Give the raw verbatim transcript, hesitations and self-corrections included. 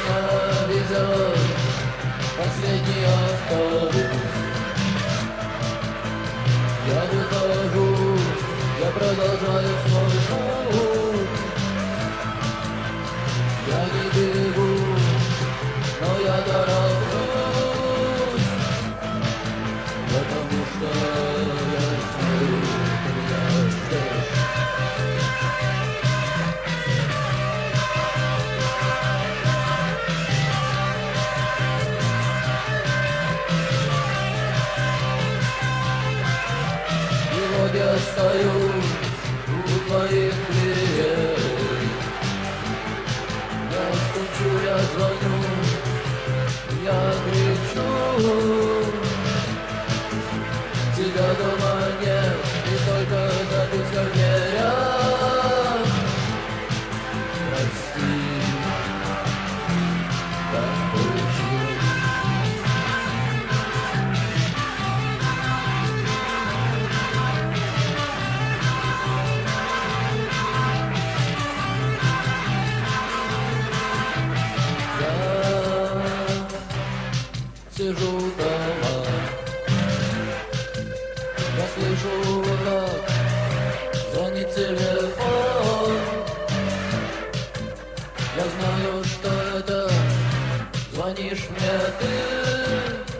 меня везет последний автобус. Я выхожу, я продолжаю свой путь. Я не бегу, но я тороплюсь, потому что я знаю, что меня ждет. И вот я стою у твоих дверей. Я стучу, я звоню, я кричу. Тебя дома нет, и только записка в дверях. Прости, так получилось. Сижу дома, я слышу, как звонит телефон. Я знаю, что это звонишь мне ты.